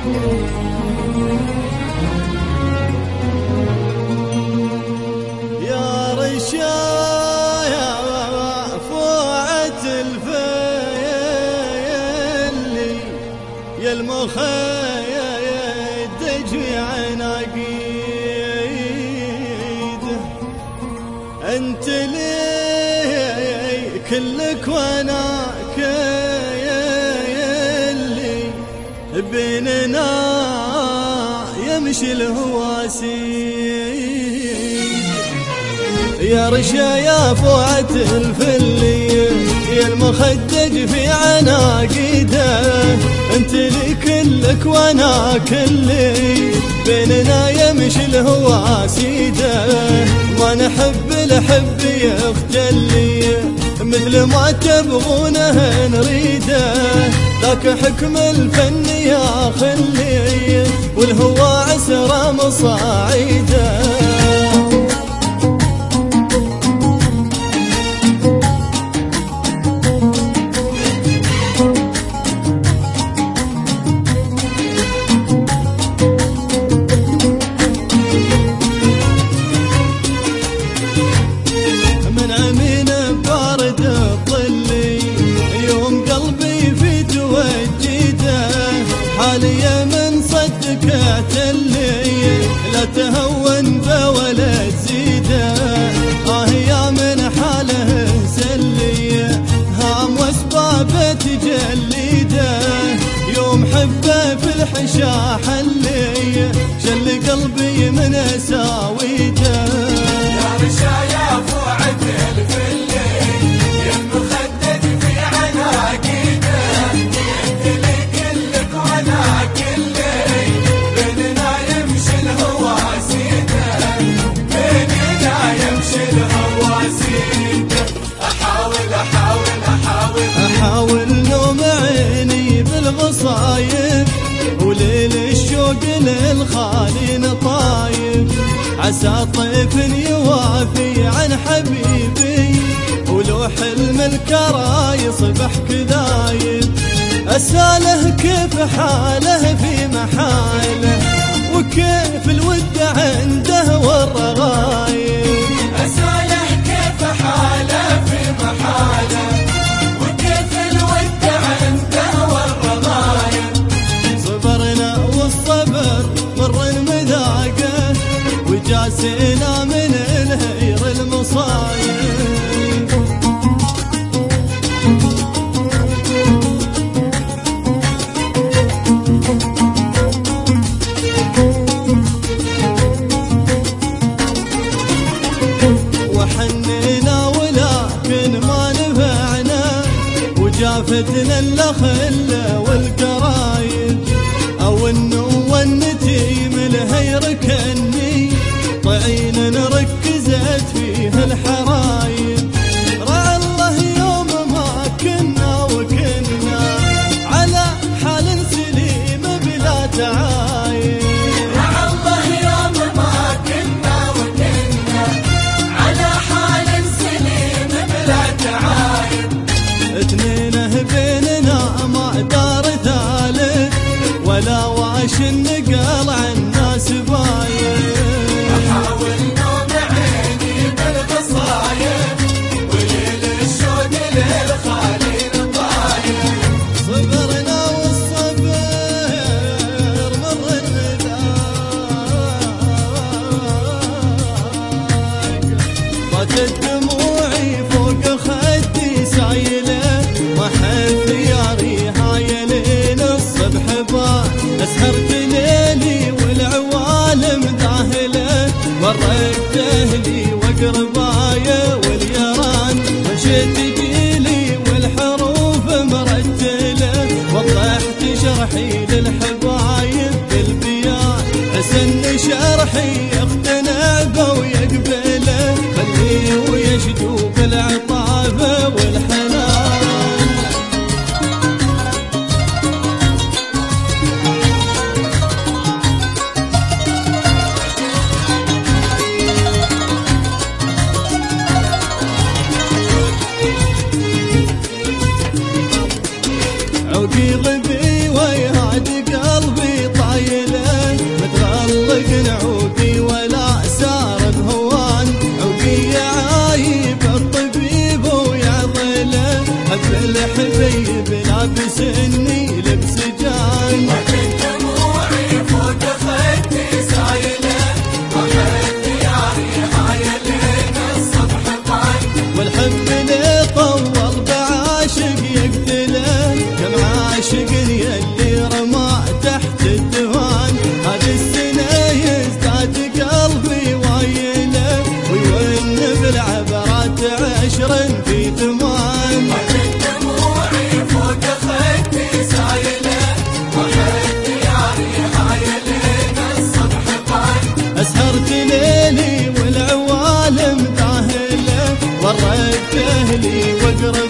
يا رشايا فوعة الفيل يا المخيد في عناقيد، انت لي كلك وانا كيلي بيننا يمشي الهواسيد. يا رشايا فوعة الفلي يا المخدج في عناقيده، انت لي كلك وانا كلي بيننا يمشي الهواسيده. ما نحب الحب يختلي مثل ما تبغونه نريده، ذاك حكم الفن يا خلي والهوى عسره مصاعيده. حاليا من صدقت اللي لا تهون بولا تزيده، يا من حاله سلي هام واسبابه تجليده. يوم حبه في الحشا حلي شل قلبي من اساويده. يا رشايا فوعة الفلي يا المخدد في عناقيده، انت لي كلك وانا كلي بيننا يمشي الهواسيده، بيننا يمشي الهواسيده. احاول نوم عيني بالمصايب وليل الشوق للخالي نطايب، عسى طيف يوافي عن حبيبي ولو حلم الكرا يصبح كذايب. أسأله كيف حاله في محاله وكيف الود عنده والرغايب. أسأله كيف حاله في محاله وكيف الود عنده والرغايب. صبرنا والصبر مر المذاقه وجاسينا من الهير المصايب. وحنينا ولكن ما نفعنا وجافتنا الأخلة والقرايب، أو النوة النتيم الهير كني طعين ركزت فيه الحرايب. رعى الله يوم ما كنا وكنا على حال سليم بلا تعايب. رعى الله يوم ما كنا وكنا على حال سليم بلا تعايب. اثنينه بيننا ما دار ثالث ولا واش النقال عن ناس باين. احاول نوم عيني بالقصايد حب الحبيب لابسني لبس جان، دموعي فوق خدي سايلة، وحد دياري عايلين الصبح طال. والحب اللي طول بعاشق يقتله، كم عاشق يلي رمى تحت الدهان. هذه السنة يزداد قلبي وايله، ويون بالعبرات عشر في ثمان. دموعي فوق خدي سايلة، وحد دياري عايلين الصبح طال. أسهرت ليلي والعوالم ذاهلة، وريت أهلي وقرب